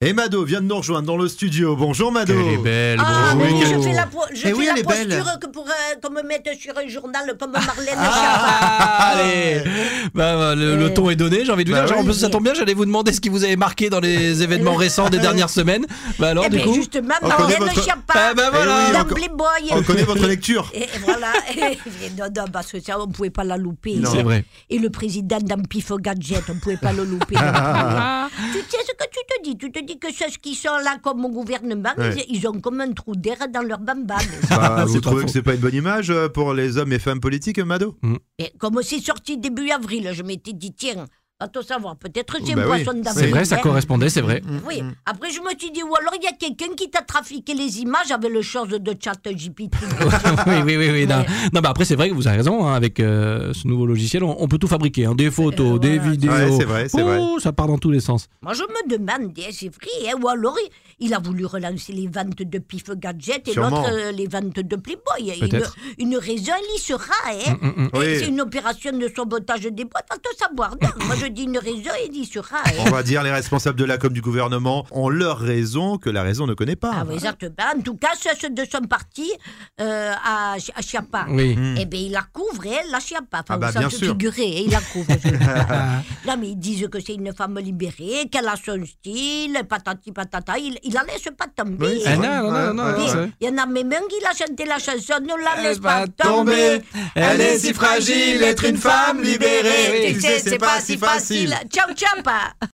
Et Mado vient de nous rejoindre dans le studio. Bonjour Mado. Elle est belle. Ah, bonjour. mais je fais la elle posture est belle. qu'on me mette sur un journal comme Marlène Ah, allez. Le ton est donné, j'ai envie de vous Bah dire. oui. En plus, ça tombe bien, j'allais vous demander ce qui vous avait marqué dans les événements récents des dernières semaines. Bah alors, Eh du bien, coup. justement, On connaît Marlène votre- Schiappa. Ah, bah voilà. Eh oui, Dans Playboy. On connaît votre lecture. Et voilà. Non, parce que ça, on ne pouvait pas la louper. Non. C'est vrai. Et le président dans Pif Gadget, on ne pouvait pas le louper. Tu sais ce que tu te dis? Tu te dis que ceux qui sont là comme au gouvernement, Ouais. ils ont comme un trou d'air dans leur bambane. Bah, vous C'est pas trouvez faux. que c'est pas une bonne image pour les hommes et femmes politiques, Mado? Et comme c'est sorti début avril, je m'étais dit, tiens, va te savoir, peut-être c'est Bah un oui. poisson d'avril. C'est vrai, ça hein. correspondait, c'est vrai. Oui, après je me suis dit, ou alors il y a quelqu'un qui t'a trafiqué les images avec le chose de ChatGPT. Oui. Non, Ouais. non, bah après, c'est vrai que vous avez raison. Hein, avec ce nouveau logiciel, on peut tout fabriquer. Hein, des photos, des voilà. vidéos. Ouais, c'est vrai, c'est vrai. Oh, ça part dans tous les sens. Moi je me demande, c'est vrai, hein, ou alors il a voulu relancer les ventes de Pif Gadget et Sûrement. l'autre les ventes de Playboy. Et Peut-être. une raison, il y sera. Hein. Oui. C'est une opération de sabotage des boîtes, à te savoir. Non, moi je dis une raison, il y sera. On va dire les responsables de la com du gouvernement ont leur raison que la raison ne connaît pas. Ah oui, exactement. En tout cas, ceux de son parti à Schiappa. Oui. Eh bien, il la couvre, hein, la Schiappa. Enfin, Ah bah, vous bien sentez sûr. figurer, hein, il la couvre. Non, mais ils disent que c'est une femme libérée, qu'elle a son style, patati patata. Il la laisse pas tomber. Oui, c'est Ah, vrai. non, Ouais, c'est ouais. vrai. Il y en a même un qui a chanté la chanson, ne la Elle laisse pas va tomber. tomber. Elle est si fragile, être une femme libérée. Tu sais, c'est pas si facile. Ciao, ciao, pas.